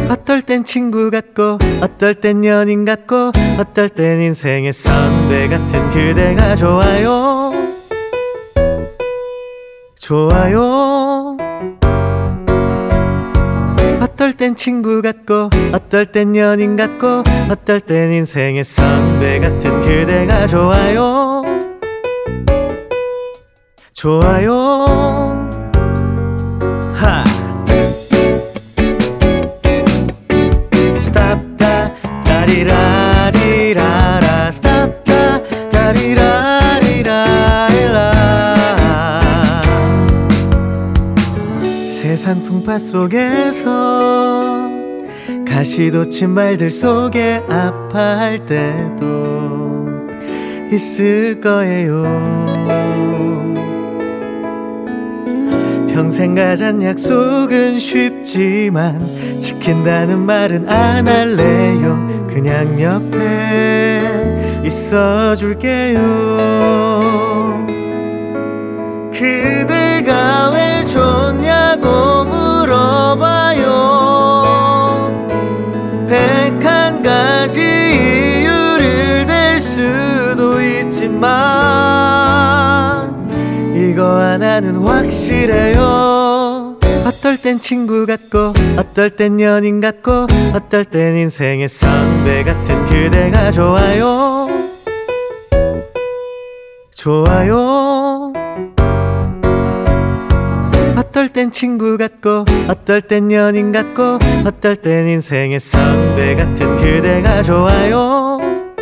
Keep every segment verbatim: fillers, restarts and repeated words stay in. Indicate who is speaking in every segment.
Speaker 1: 어떨 땐 친구 같고 어떨 땐 연인 같고 어떨 땐 인생의 선배 같은 그대가 좋아요. 좋아요. 어떨 땐 친구 같고 어떨 땐 연인 같고 어떨 땐 인생의 선배 같은 그대가 좋아요. 좋아요. 하. 스탑다 다리라리라라 스탑다 다리라리라라. 세상 풍파 속에서 가시 돋친 말들 속에 아파할 때도 있을 거예요. 평생 가잔 약속은 쉽지만 지킨다는 말은 안 할래요. 그냥 옆에 있어줄게요. 그대가 왜 좋냐고 물어봐요. 백한 가지 이유를 댈 수도 있지만 이거 하나는 확실해요. 어떨 땐 친구 같고 어떨 땐 연인 같고 어떨 땐 인생의 선배 같은 그대가 좋아요. 좋아요. 어떨 땐 친구 같고 어떨 땐 연인 같고 어떨 땐 인생의 선배 같은 그대가 좋아요.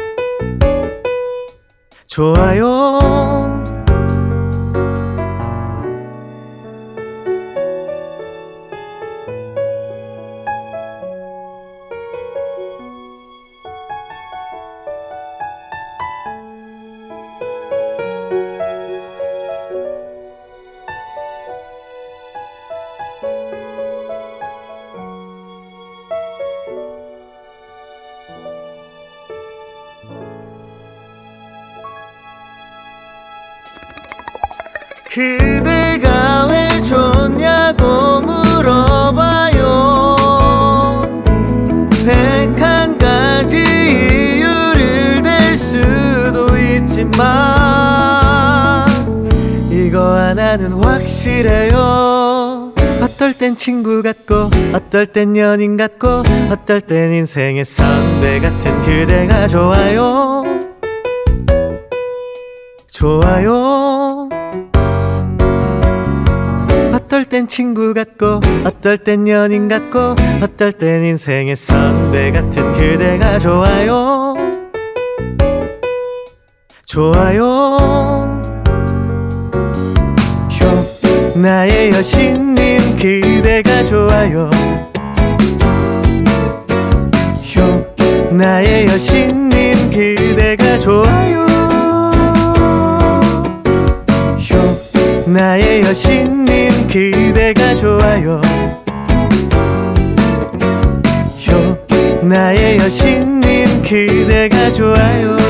Speaker 1: 좋아요. 그대가 왜 좋냐고 물어봐요. 백한 가지 이유를 댈 수도 있지만 이거 하나는 확실해요. 어떨 땐 친구 같고 어떨 땐 연인 같고 어떨 땐 인생의 선배 같은 그대가 좋아요. 좋아요. 어떨 땐 친구 같고 어떨 땐 연인 같고 어떨 땐 인생의 선배 같은 그대가 좋아요. 좋아요. 효 나의 여신님 그대가 좋아요. 효 나의 여신님 그대가 좋아요. 효 나의 여신님 그대가 좋아요. 효 나의 여신님 그대가 좋아요.